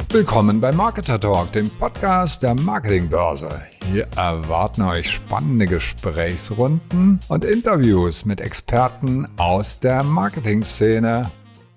Willkommen bei Marketer Talk, dem Podcast der Marketingbörse. Hier erwarten euch spannende Gesprächsrunden und Interviews mit Experten aus der Marketingszene.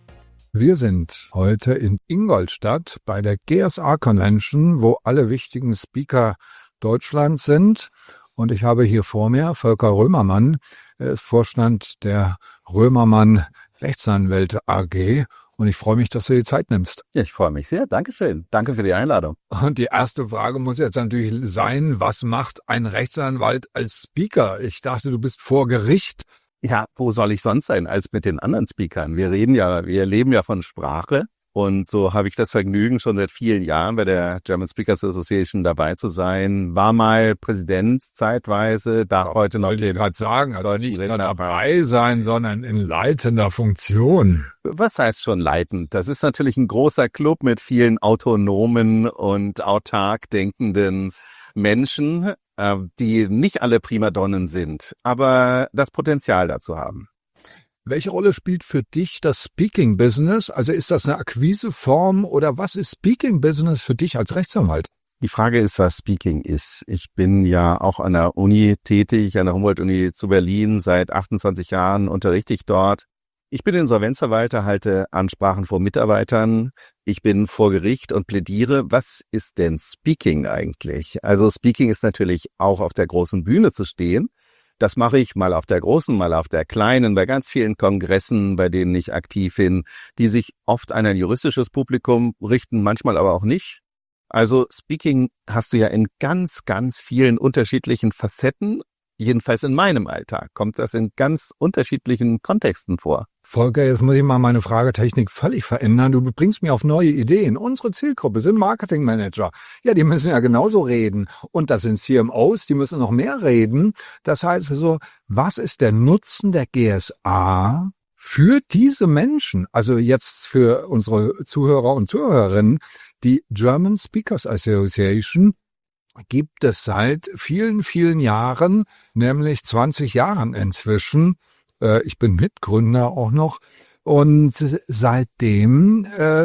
Wir sind heute in Ingolstadt bei der GSA Convention, wo alle wichtigen Speaker Deutschlands sind. Und ich habe hier vor mir Volker Römermann. Er ist Vorstand der Römermann Rechtsanwälte AG. Und ich freue mich, dass du dir die Zeit nimmst. Ja, ich freue mich sehr. Dankeschön. Danke für die Einladung. Und die erste Frage muss jetzt natürlich sein, was macht ein Rechtsanwalt als Speaker? Ich dachte, du bist vor Gericht. Ja, wo soll ich sonst sein als mit den anderen Speakern? Wir leben ja von Sprache. Und so habe ich das Vergnügen, schon seit vielen Jahren bei der German Speakers Association dabei zu sein. War mal Präsident zeitweise, darf heute noch den gerade sagen, also nicht nur dabei sein, sondern in leitender Funktion. Was heißt schon leitend? Das ist natürlich ein großer Club mit vielen autonomen und autark denkenden Menschen, die nicht alle Primadonnen sind, aber das Potenzial dazu haben. Welche Rolle spielt für dich das Speaking-Business? Also ist das eine Akquiseform oder was ist Speaking-Business für dich als Rechtsanwalt? Die Frage ist, was Speaking ist. Ich bin ja auch an der Uni tätig, an der Humboldt-Uni zu Berlin. Seit 28 Jahren unterrichte ich dort. Ich bin Insolvenzverwalter, halte Ansprachen vor Mitarbeitern. Ich bin vor Gericht und plädiere. Was ist denn Speaking eigentlich? Also Speaking ist natürlich auch auf der großen Bühne zu stehen. Das mache ich mal auf der großen, mal auf der kleinen, bei ganz vielen Kongressen, bei denen ich aktiv bin, die sich oft an ein juristisches Publikum richten, manchmal aber auch nicht. Also Speaking hast du ja in ganz, ganz vielen unterschiedlichen Facetten. Jedenfalls in meinem Alltag kommt das in ganz unterschiedlichen Kontexten vor. Volker, jetzt muss ich mal meine Fragetechnik völlig verändern. Du bringst mir auf neue Ideen. Unsere Zielgruppe sind Marketingmanager. Ja, die müssen ja genauso reden. Und das sind CMOs, die müssen noch mehr reden. Das heißt also, was ist der Nutzen der GSA für diese Menschen? Also jetzt für unsere Zuhörer und Zuhörerinnen. Die German Speakers Association gibt es seit vielen, vielen Jahren, nämlich 20 Jahren inzwischen. Ich bin Mitgründer auch noch. Und seitdem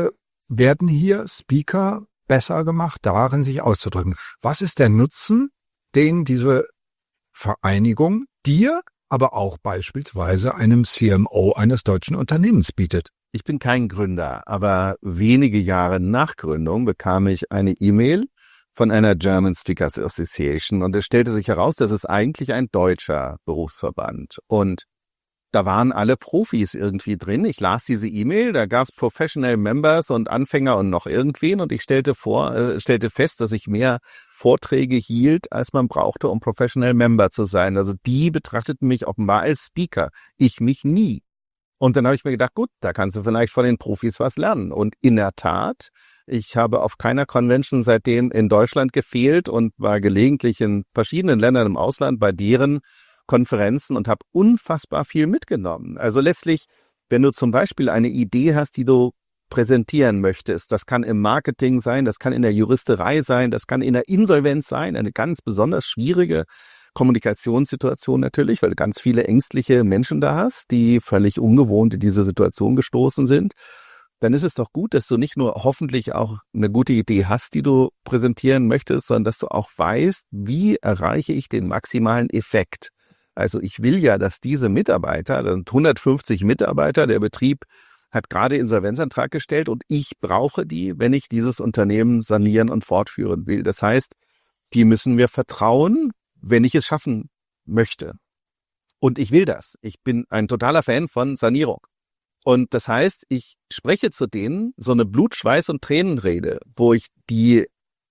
werden hier Speaker besser gemacht, darin sich auszudrücken. Was ist der Nutzen, den diese Vereinigung dir, aber auch beispielsweise einem CMO eines deutschen Unternehmens bietet? Ich bin kein Gründer, aber wenige Jahre nach Gründung bekam ich eine E-Mail von einer German Speakers Association und es stellte sich heraus, dass es eigentlich ein deutscher Berufsverband und da waren alle Profis irgendwie drin. Ich las diese E-Mail, da gab es Professional Members und Anfänger und noch irgendwen und ich stellte fest, dass ich mehr Vorträge hielt, als man brauchte, um Professional Member zu sein. Also die betrachteten mich offenbar als Speaker, ich mich nie. Und dann habe ich mir gedacht, gut, da kannst du vielleicht von den Profis was lernen. Und in der Tat, ich habe auf keiner Convention seitdem in Deutschland gefehlt und war gelegentlich in verschiedenen Ländern im Ausland bei deren Konferenzen und habe unfassbar viel mitgenommen. Also letztlich, wenn du zum Beispiel eine Idee hast, die du präsentieren möchtest, das kann im Marketing sein, das kann in der Juristerei sein, das kann in der Insolvenz sein, eine ganz besonders schwierige Kommunikationssituation natürlich, weil du ganz viele ängstliche Menschen da hast, die völlig ungewohnt in diese Situation gestoßen sind. Dann ist es doch gut, dass du nicht nur hoffentlich auch eine gute Idee hast, die du präsentieren möchtest, sondern dass du auch weißt, wie erreiche ich den maximalen Effekt. Also ich will ja, dass diese Mitarbeiter, das sind 150 Mitarbeiter, der Betrieb hat gerade Insolvenzantrag gestellt und ich brauche die, wenn ich dieses Unternehmen sanieren und fortführen will. Das heißt, die müssen mir vertrauen, wenn ich es schaffen möchte. Und ich will das. Ich bin ein totaler Fan von Sanierung. Und das heißt, ich spreche zu denen so eine Blut-, Schweiß- und Tränenrede, wo ich die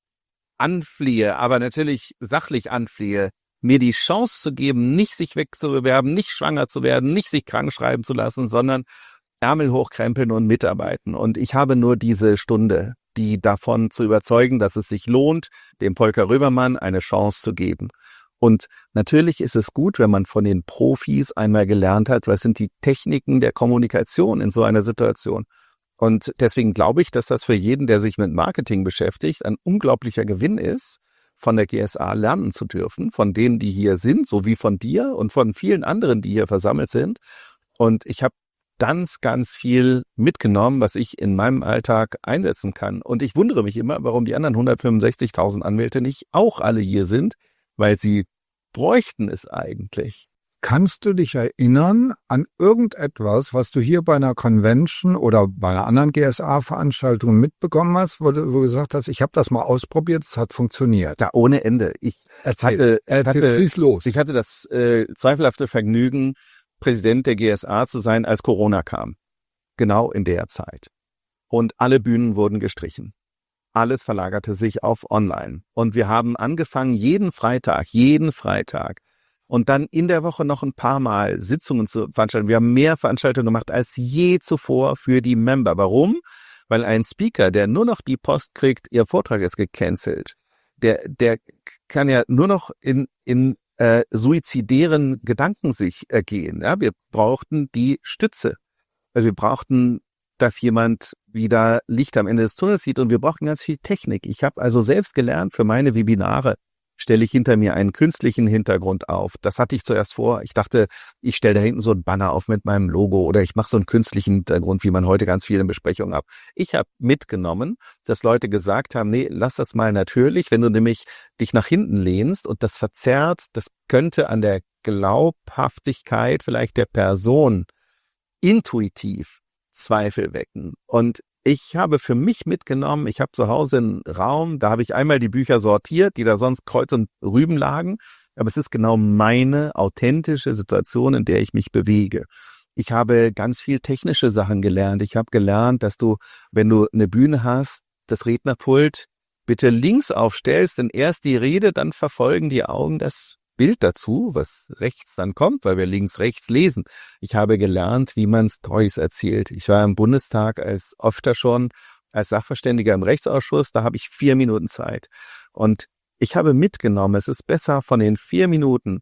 anflehe, aber natürlich sachlich anflehe, mir die Chance zu geben, nicht sich wegzubewerben, nicht schwanger zu werden, nicht sich krank schreiben zu lassen, sondern Ärmel hochkrempeln und mitarbeiten. Und ich habe nur diese Stunde, die davon zu überzeugen, dass es sich lohnt, dem Volker Römermann eine Chance zu geben. Und natürlich ist es gut, wenn man von den Profis einmal gelernt hat, was sind die Techniken der Kommunikation in so einer Situation. Und deswegen glaube ich, dass das für jeden, der sich mit Marketing beschäftigt, ein unglaublicher Gewinn ist, von der GSA lernen zu dürfen, von denen, die hier sind, so wie von dir und von vielen anderen, die hier versammelt sind. Und ich habe ganz, ganz viel mitgenommen, was ich in meinem Alltag einsetzen kann. Und ich wundere mich immer, warum die anderen 165.000 Anwälte nicht auch alle hier sind, weil sie bräuchten es eigentlich. Kannst du dich erinnern an irgendetwas, was du hier bei einer Convention oder bei einer anderen GSA-Veranstaltung mitbekommen hast, wo du gesagt hast, ich habe das mal ausprobiert, es hat funktioniert? Da ohne Ende. Ich hatte das zweifelhafte Vergnügen, Präsident der GSA zu sein, als Corona kam. Genau in der Zeit. Und alle Bühnen wurden gestrichen. Alles verlagerte sich auf online. Und wir haben angefangen, jeden Freitag, und dann in der Woche noch ein paar Mal Sitzungen zu veranstalten. Wir haben mehr Veranstaltungen gemacht als je zuvor für die Member. Warum? Weil ein Speaker, der nur noch die Post kriegt, ihr Vortrag ist gecancelt, der kann ja nur noch in suizidären Gedanken sich ergehen. Ja, wir brauchten die Stütze. Also wir brauchten, dass jemand wieder Licht am Ende des Tunnels sieht, und wir brauchten ganz viel Technik. Ich habe also selbst gelernt, für meine Webinare stelle ich hinter mir einen künstlichen Hintergrund auf. Das hatte ich zuerst vor. Ich dachte, ich stelle da hinten so ein Banner auf mit meinem Logo oder ich mache so einen künstlichen Hintergrund, wie man heute ganz viele Besprechungen hat. Ich habe mitgenommen, dass Leute gesagt haben, nee, lass das mal natürlich. Wenn du nämlich dich nach hinten lehnst und das verzerrt, das könnte an der Glaubhaftigkeit vielleicht der Person intuitiv Zweifel wecken. Und ich habe für mich mitgenommen, ich habe zu Hause einen Raum, da habe ich einmal die Bücher sortiert, die da sonst kreuz und rüben lagen, aber es ist genau meine authentische Situation, in der ich mich bewege. Ich habe ganz viel technische Sachen gelernt. Ich habe gelernt, dass du, wenn du eine Bühne hast, das Rednerpult bitte links aufstellst, denn erst die Rede, dann verfolgen die Augen das Bild dazu, was rechts dann kommt, weil wir links, rechts lesen. Ich habe gelernt, wie man Storys erzählt. Ich war im Bundestag öfter schon als Sachverständiger im Rechtsausschuss, da habe ich 4 Minuten Zeit. Und ich habe mitgenommen, es ist besser, von den 4 Minuten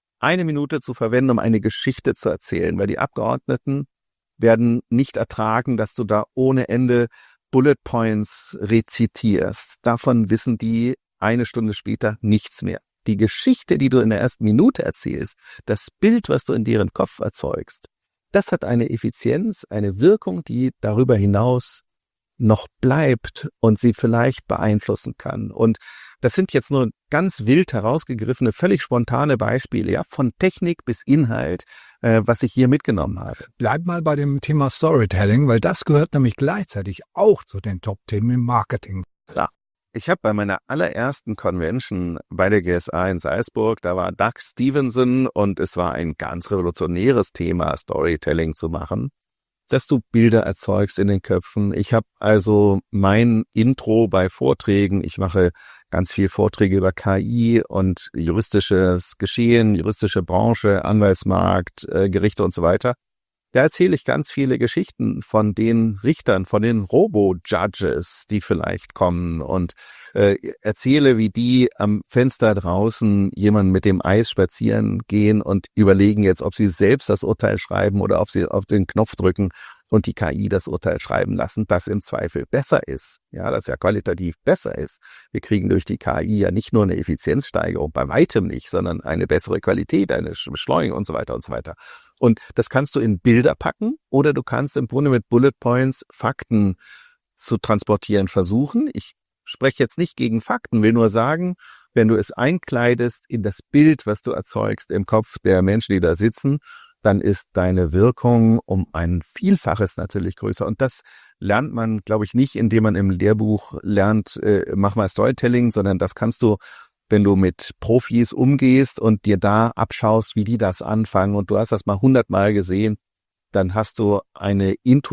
1 Minute zu verwenden, um eine Geschichte zu erzählen, weil die Abgeordneten werden nicht ertragen, dass du da ohne Ende Bullet Points rezitierst. Davon wissen die 1 Stunde später nichts mehr. Die Geschichte, die du in der ersten Minute erzählst, das Bild, was du in deren Kopf erzeugst, das hat eine Effizienz, eine Wirkung, die darüber hinaus noch bleibt und sie vielleicht beeinflussen kann. Und das sind jetzt nur ganz wild herausgegriffene, völlig spontane Beispiele, ja, von Technik bis Inhalt, was ich hier mitgenommen habe. Bleib mal bei dem Thema Storytelling, weil das gehört nämlich gleichzeitig auch zu den Top-Themen im Marketing. Klar. Ich habe bei meiner allerersten Convention bei der GSA in Salzburg, da war Doug Stevenson und es war ein ganz revolutionäres Thema, Storytelling zu machen, dass du Bilder erzeugst in den Köpfen. Ich habe also mein Intro bei Vorträgen, ich mache ganz viel Vorträge über KI und juristisches Geschehen, juristische Branche, Anwaltsmarkt, Gerichte und so weiter. Da erzähle ich ganz viele Geschichten von den Richtern, von den Robo-Judges, die vielleicht kommen, und erzähle, wie die am Fenster draußen jemanden mit dem Eis spazieren gehen und überlegen jetzt, ob sie selbst das Urteil schreiben oder ob sie auf den Knopf drücken und die KI das Urteil schreiben lassen, das im Zweifel besser ist, ja, das ja qualitativ besser ist. Wir kriegen durch die KI ja nicht nur eine Effizienzsteigerung, bei weitem nicht, sondern eine bessere Qualität, eine Beschleunigung und so weiter und so weiter. Und das kannst du in Bilder packen oder du kannst im Grunde mit Bullet Points Fakten zu transportieren versuchen. Ich spreche jetzt nicht gegen Fakten, will nur sagen, wenn du es einkleidest in das Bild, was du erzeugst im Kopf der Menschen, die da sitzen, dann ist deine Wirkung um ein Vielfaches natürlich größer. Und das lernt man, glaube ich, nicht, indem man im Lehrbuch lernt, mach mal Storytelling, sondern das kannst du, wenn du mit Profis umgehst und dir da abschaust, wie die das anfangen, und du hast das mal 100 Mal gesehen, dann hast du einen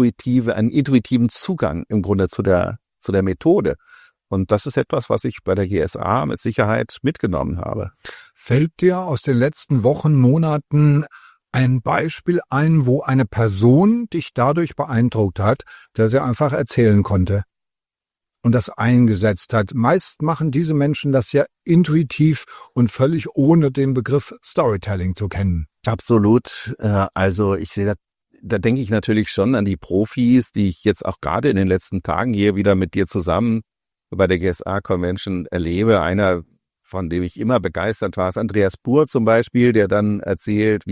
intuitiven Zugang im Grunde zu der Methode. Und das ist etwas, was ich bei der GSA mit Sicherheit mitgenommen habe. Fällt dir aus den letzten Wochen, Monaten ein Beispiel ein, wo eine Person dich dadurch beeindruckt hat, dass sie einfach erzählen konnte und das eingesetzt hat? Meist machen diese Menschen das ja intuitiv und völlig ohne den Begriff Storytelling zu kennen. Absolut. Also ich sehe da denke ich natürlich schon an die Profis, die ich jetzt auch gerade in den letzten Tagen hier wieder mit dir zusammen bei der GSA Convention erlebe. Einer, von dem ich immer begeistert war, ist Andreas Buhr zum Beispiel, der dann erzählt, wie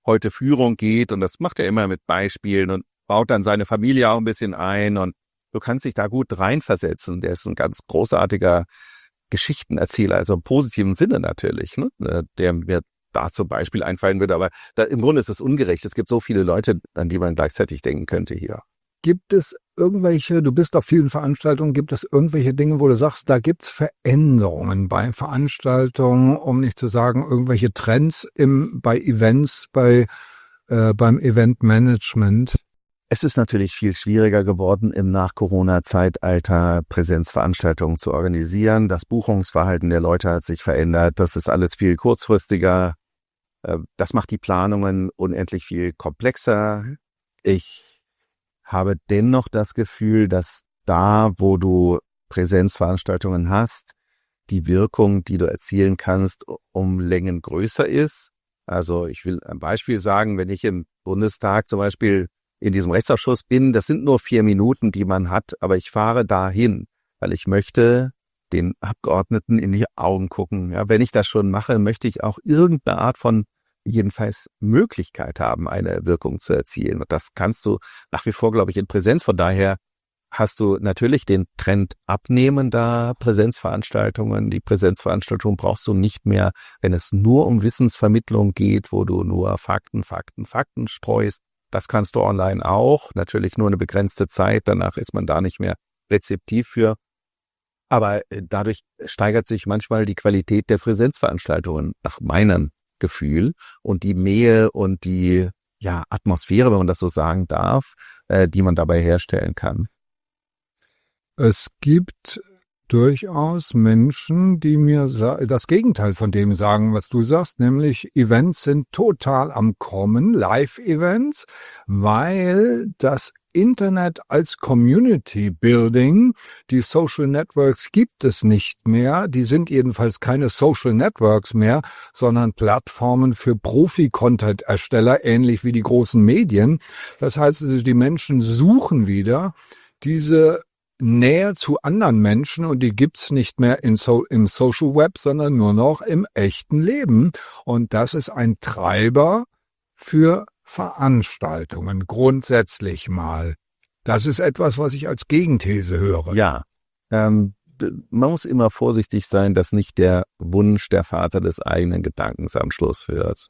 heute Führung geht, und das macht er immer mit Beispielen und baut dann seine Familie auch ein bisschen ein, und du kannst dich da gut reinversetzen. Der ist ein ganz großartiger Geschichtenerzähler, also im positiven Sinne natürlich, ne? Der mir da zum Beispiel einfallen würde, aber im Grunde ist es ungerecht. Es gibt so viele Leute, an die man gleichzeitig denken könnte hier. Gibt es irgendwelche, du bist auf vielen Veranstaltungen, gibt es irgendwelche Dinge, wo du sagst, da gibt's Veränderungen bei Veranstaltungen, um nicht zu sagen, irgendwelche Trends bei Events, beim Eventmanagement? Es ist natürlich viel schwieriger geworden, im Nach-Corona-Zeitalter Präsenzveranstaltungen zu organisieren. Das Buchungsverhalten der Leute hat sich verändert. Das ist alles viel kurzfristiger. Das macht die Planungen unendlich viel komplexer. Ich habe dennoch das Gefühl, dass da, wo du Präsenzveranstaltungen hast, die Wirkung, die du erzielen kannst, um Längen größer ist. Also ich will ein Beispiel sagen, wenn ich im Bundestag zum Beispiel in diesem Rechtsausschuss bin, das sind nur 4 Minuten, die man hat, aber ich fahre dahin, weil ich möchte den Abgeordneten in die Augen gucken. Ja, wenn ich das schon mache, möchte ich auch irgendeine Art von jedenfalls Möglichkeit haben, eine Wirkung zu erzielen. Und das kannst du nach wie vor, glaube ich, in Präsenz. Von daher hast du natürlich den Trend abnehmender Präsenzveranstaltungen. Die Präsenzveranstaltung brauchst du nicht mehr, wenn es nur um Wissensvermittlung geht, wo du nur Fakten streust. Das kannst du online auch. Natürlich nur eine begrenzte Zeit. Danach ist man da nicht mehr rezeptiv für. Aber dadurch steigert sich manchmal die Qualität der Präsenzveranstaltungen nach meinem Gefühl und die Nähe und die Atmosphäre, wenn man das so sagen darf, die man dabei herstellen kann. Es gibt durchaus Menschen, die mir das Gegenteil von dem sagen, was du sagst, nämlich Events sind total am Kommen, Live-Events, weil das Internet als Community Building, die Social Networks gibt es nicht mehr, die sind jedenfalls keine Social Networks mehr, sondern Plattformen für Profi-Content-Ersteller, ähnlich wie die großen Medien. Das heißt, also, die Menschen suchen wieder diese Nähe zu anderen Menschen, und die gibt's nicht mehr im Social Web, sondern nur noch im echten Leben. Und das ist ein Treiber für Veranstaltungen, grundsätzlich mal. Das ist etwas, was ich als Gegenthese höre. Ja, man muss immer vorsichtig sein, dass nicht der Wunsch der Vater des eigenen Gedankens am Schluss wird.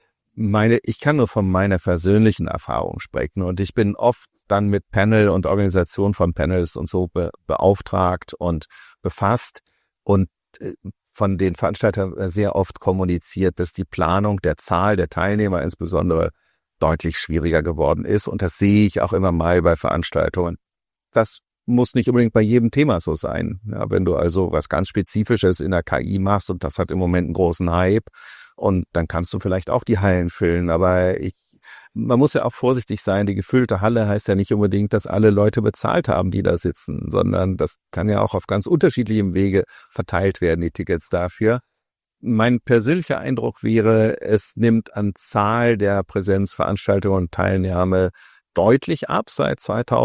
Ich kann nur von meiner persönlichen Erfahrung sprechen, und ich bin oft dann mit Panel und Organisation von Panels und so beauftragt und befasst und von den Veranstaltern sehr oft kommuniziert, dass die Planung der Zahl der Teilnehmer insbesondere deutlich schwieriger geworden ist, und das sehe ich auch immer mal bei Veranstaltungen. Das muss nicht unbedingt bei jedem Thema so sein. Ja, wenn du also was ganz Spezifisches in der KI machst, und das hat im Moment einen großen Hype, und dann kannst du vielleicht auch die Hallen füllen, aber man muss ja auch vorsichtig sein. Die gefüllte Halle heißt ja nicht unbedingt, dass alle Leute bezahlt haben, die da sitzen, sondern das kann ja auch auf ganz unterschiedlichem Wege verteilt werden, die Tickets dafür. Mein persönlicher Eindruck wäre, es nimmt an Zahl der Präsenzveranstaltungen und Teilnahme deutlich ab seit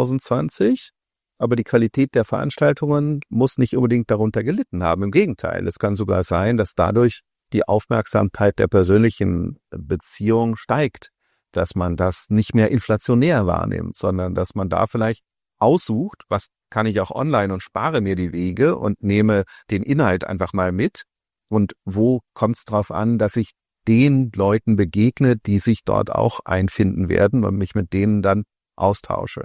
2020. Aber die Qualität der Veranstaltungen muss nicht unbedingt darunter gelitten haben. Im Gegenteil, es kann sogar sein, dass dadurch die Aufmerksamkeit der persönlichen Beziehung steigt, dass man das nicht mehr inflationär wahrnimmt, sondern dass man da vielleicht aussucht, was kann ich auch online, und spare mir die Wege und nehme den Inhalt einfach mal mit, und wo kommt es darauf an, dass ich den Leuten begegne, die sich dort auch einfinden werden, und mich mit denen dann austausche.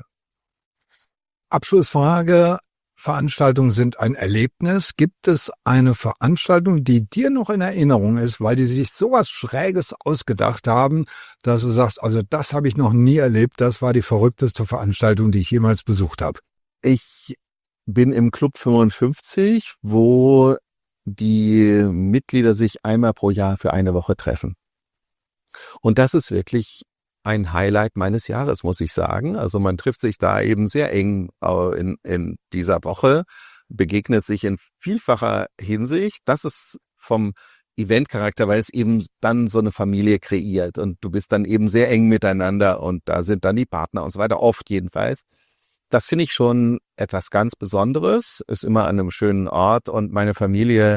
Abschlussfrage. Veranstaltungen sind ein Erlebnis. Gibt es eine Veranstaltung, die dir noch in Erinnerung ist, weil die sich sowas Schräges ausgedacht haben, dass du sagst, also das habe ich noch nie erlebt, das war die verrückteste Veranstaltung, die ich jemals besucht habe? Ich bin im Club 55, wo die Mitglieder sich einmal pro Jahr für eine Woche treffen. Und das ist wirklich ein Highlight meines Jahres, muss ich sagen. Also man trifft sich da eben sehr eng in dieser Woche, begegnet sich in vielfacher Hinsicht. Das ist vom Eventcharakter, weil es eben dann so eine Familie kreiert, und du bist dann eben sehr eng miteinander, und da sind dann die Partner und so weiter, oft jedenfalls. Das finde ich schon etwas ganz Besonderes, ist immer an einem schönen Ort, und meine Familie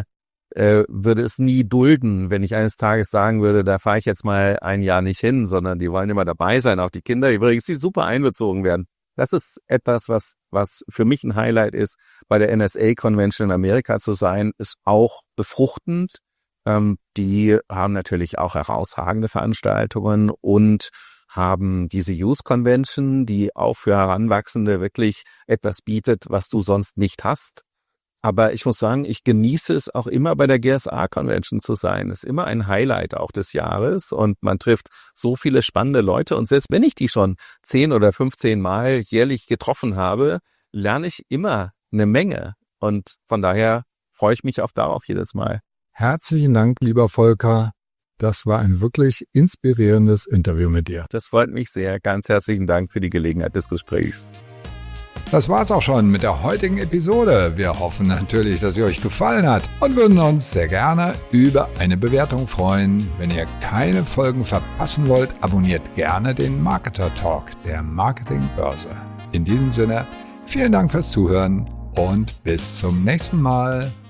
würde es nie dulden, wenn ich eines Tages sagen würde, da fahre ich jetzt mal ein Jahr nicht hin, sondern die wollen immer dabei sein, auch die Kinder übrigens, die super einbezogen werden. Das ist etwas, was für mich ein Highlight ist, bei der NSA-Convention in Amerika zu sein, ist auch befruchtend. Die haben natürlich auch herausragende Veranstaltungen und haben diese Youth Convention, die auch für Heranwachsende wirklich etwas bietet, was du sonst nicht hast. Aber ich muss sagen, ich genieße es auch immer bei der GSA-Convention zu sein. Es ist immer ein Highlight auch des Jahres und man trifft so viele spannende Leute. Und selbst wenn ich die schon 10 oder 15 Mal jährlich getroffen habe, lerne ich immer eine Menge. Und von daher freue ich mich auch darauf jedes Mal. Herzlichen Dank, lieber Volker. Das war ein wirklich inspirierendes Interview mit dir. Das freut mich sehr. Ganz herzlichen Dank für die Gelegenheit des Gesprächs. Das war's auch schon mit der heutigen Episode. Wir hoffen natürlich, dass sie euch gefallen hat und würden uns sehr gerne über eine Bewertung freuen. Wenn ihr keine Folgen verpassen wollt, abonniert gerne den Marketer Talk der Marketingbörse. In diesem Sinne, vielen Dank fürs Zuhören und bis zum nächsten Mal.